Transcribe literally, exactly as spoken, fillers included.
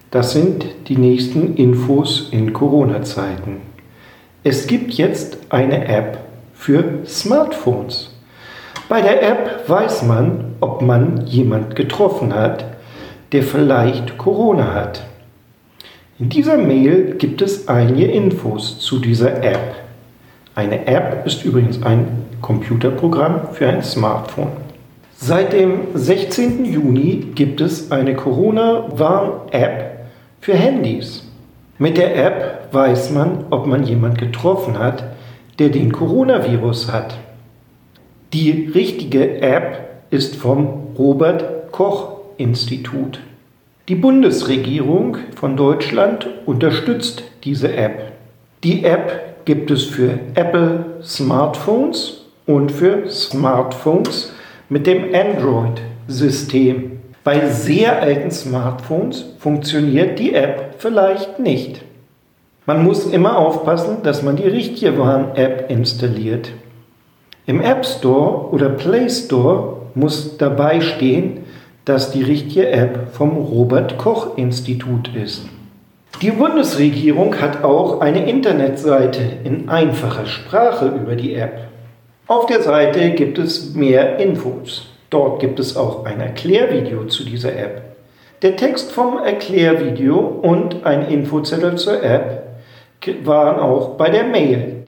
Das sind die nächsten Infos in Corona-Zeiten. Es gibt jetzt eine App für Smartphones. Bei der App weiß man, ob man jemand getroffen hat, der vielleicht Corona hat. In dieser Mail gibt es einige Infos zu dieser App. Eine App ist übrigens ein Computerprogramm für ein Smartphone. Seit dem sechzehnten Juni gibt es eine Corona-Warn-App für Handys. Mit der App weiß man, ob man jemanden getroffen hat, der den Coronavirus hat. Die richtige App ist vom Robert-Koch-Institut. Die Bundesregierung von Deutschland unterstützt diese App. Die App gibt es für Apple Smartphones und für Smartphones mit dem Android-System. Bei sehr alten Smartphones funktioniert die App vielleicht nicht. Man muss immer aufpassen, dass man die richtige Warn-App installiert. Im App Store oder Play Store muss dabei stehen, dass die richtige App vom Robert-Koch-Institut ist. Die Bundesregierung hat auch eine Internetseite in einfacher Sprache über die App. Auf der Seite gibt es mehr Infos. Dort gibt es auch ein Erklärvideo zu dieser App. Der Text vom Erklärvideo und ein Infozettel zur App waren auch bei der Mail.